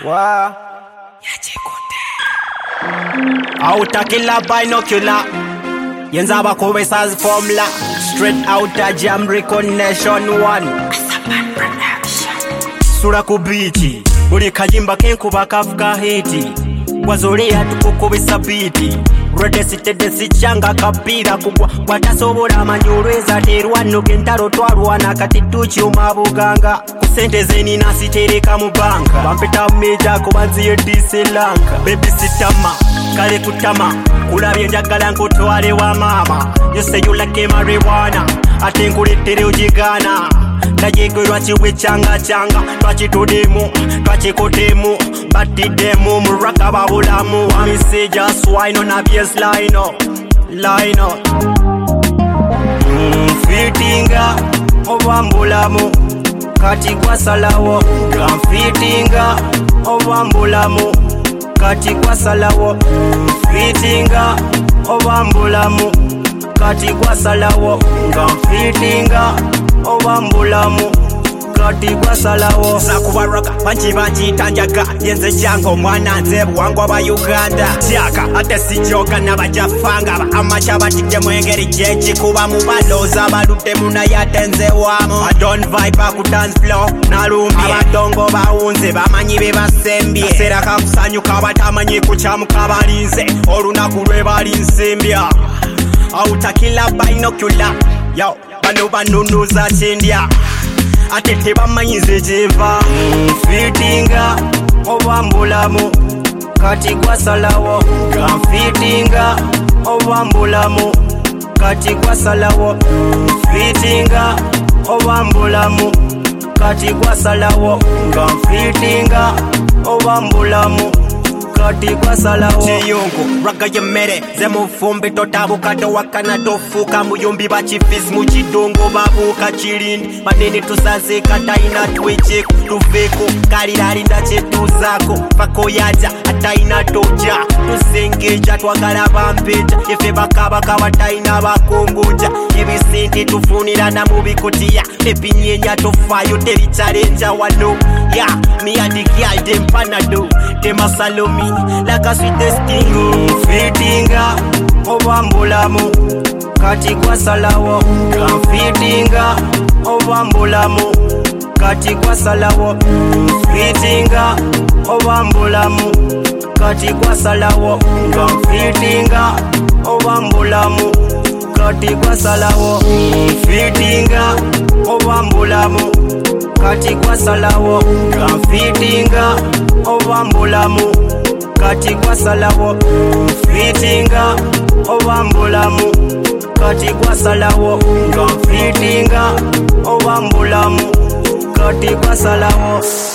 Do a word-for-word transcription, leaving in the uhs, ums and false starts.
Wow. Outer killer binocular. Yenzaba Kobesa's formula. Straight outer jam recognition one. Sura kubichi. Uli kajimba kenkuba kafuka hiti. Wazorea tukukubisa biti. Redesite desi changa kapira kugwa. Watasobora manyurweza terwano kentaro twarwana katituchi umabuganga. Kusente zeni nasitereka mu banka. Bampeta meja kubanziye disi lanka. Baby sitama, kale kutama. Kulabye njagala nkutwale wa mama. You say you like marijuana. Ate nkuletere ujigana. Najego lwachiwe changa changa. Twachitudemu, twachikotemu. Batidemu, muraka babulamu. Wami say just wine on a baseline up. Line up. Mm, fitinga, obambulamu. Kati kwa salawo. Fitinga, obambulamu. Kati kwa salawo. Fitinga, obambulamu. Kati kwa salawo. Fitinga, obambulamu. Kati kwa salawo. Sakubaroka, panchi panchi tanjaga. Yenze chango mwana nzebu wangu wa Uganda. Tiaka, ate sijoka na bajafanga. Amacha batike mwengeri jeji kuba mubaloza. Balute muna yatenze wamo. Adon vibe ku dance floor. Narumbi abadongo baunze. Bamanyi bebasembye. Sera kakusanyuka batamanyi kuchamuka balinze. Olunaku lwe balinsimbya. Outer killer binocular. Yo, bano banunuza chendya. Ate tebamanyize jeva. Mm, fitinga, obambulamu. Kati kwa salawo. Fitinga, obambulamu. Kati kwa salawo. Fitinga, obambulamu. Kati kwa salawo. Fitinga, obambulamu. Kati kwa salawo. Chiyungu, raga yemere. Zemu fumbi totabuka dowakana dofuka. Muyumbi bachifis muchidongo babuka chilindi. Manini tusaze kataina tweche kutuveko. Karirari ndache tuzako. Fako yaja ataina toja. Tusengeja twagala bampeja. Yefe bakaba kawataina bakongoja. Ibisinti tufunira na mubikutia. Tepinyenya tofayo teri challenge wano. Ya, mi adikia dem panado. Tema salomi. Like a sweetest thing. Fitinga, obambulamu. Kati kwa salawo. Fitinga, obambulamu. Kati kwa salawo. Fitinga, obambulamu. Kati kwa salawo. Fitinga, obambulamu. Kati kwa salawo. Fitinga, obambulamu. Kati kwa salawo. Fitinga, obambulamu. Kati kwa salawo. Fitinga, obambulamu. Kati kwa salawo. Fitinga, obambulamu. Kati kwa salawo.